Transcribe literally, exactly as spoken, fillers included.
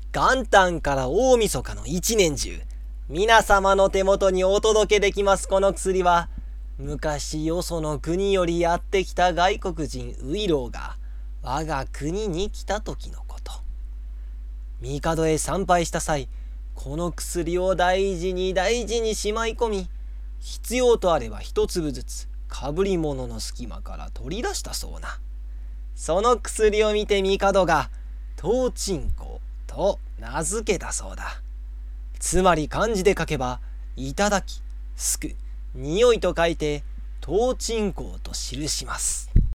元旦から大晦日の一年中、皆様の手元にお届けできますこの薬は、昔よその国よりやってきた外国人ウイローが我が国に来た時のこと。帝へ参拝した際、この薬を大事に大事にしまい込み、必要とあれば一粒ずつかぶり物の隙間から取り出したそうな。その薬を見て帝が東鎮香と名付けたそうだ。つまり漢字で書けば、いただき、すく、匂いと書いて東鎮香と記します。